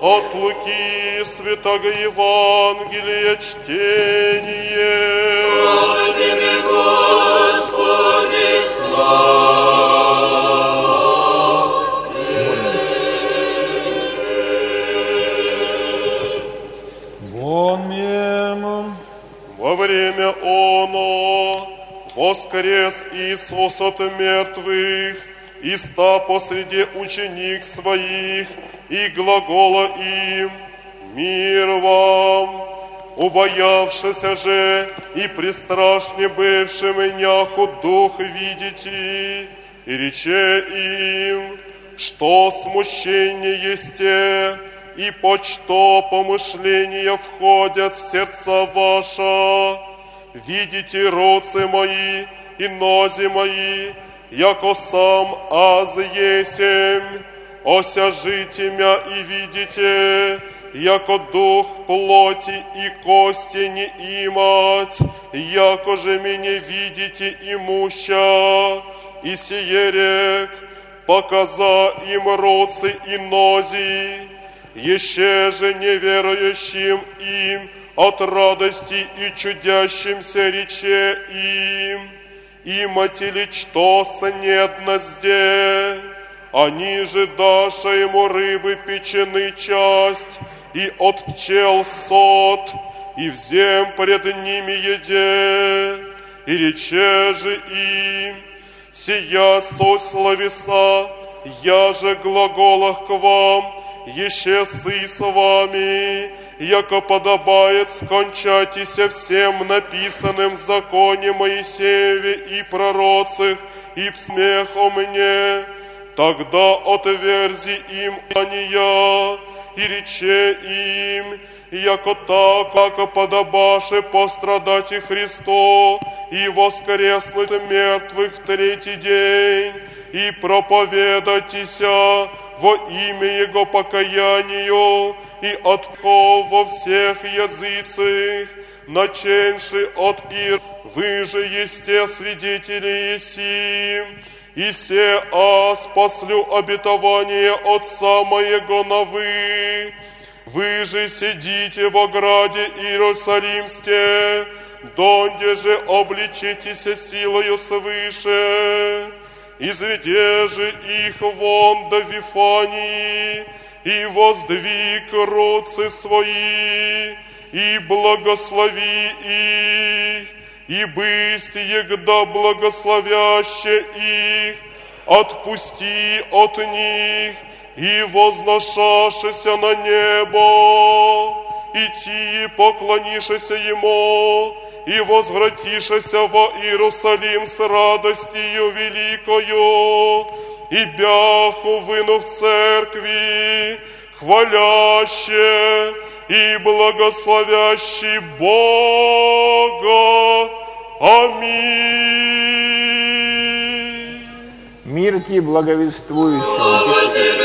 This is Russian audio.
От Луки святого Евангелия чтение. Слава Тебе, Господи, слава Тебе. Вон мимо. Во время оно воскрес Иисус от мертвых, и ста посреди ученик своих, и глагола им: «Мир вам!» Убоявшися же и пристрашне бывши мяху дух видите, и рече им, что смущение есте, и по что помышления входят в сердца ваша. Видите руцы мои и нози мои, яко сам аз есемь, осяжите мя и видите, яко дух плоти и кости не имать, яко же меня видите имуща, и сие рек, показа им руцы и нози, еще же неверующим им от радости и чудящимся рече им, имате ли что снедно зде? Они же даша ему рыбы печены часть, и от пчел сот, и взем пред ними еде, и рече же им: сия суть словеса, я же глаголах к вам, еще сы с вами, яко подобает скончатися всем написанным в законе Моисееве и пророцах, и смеху мне. Тогда отверзи им ания, и рече им, яко так, как подобаше пострадать и Христу, и воскреснуть мертвых в третий день, и проповедайтеся во имя Его покаянию, и отков во всех языцах, наченши от Ир, вы же есте свидетели еси, и се аз послю обетование Отца моего на вы. Вы же сидите в ограде Иерусалимске, донде же обличитесь силою свыше. Изведи же их вон до Вифании, и воздвиг руцы свои, и благослови их, и бысть егда благословяще их, отпусти от них, и возношашися на небо, идти поклонишься Ему, и возвратишься во Иерусалим с радостью великою, и бяху выну в церкви, хваляще и благословящий Бога. Аминь. Мир тебе благовествующим.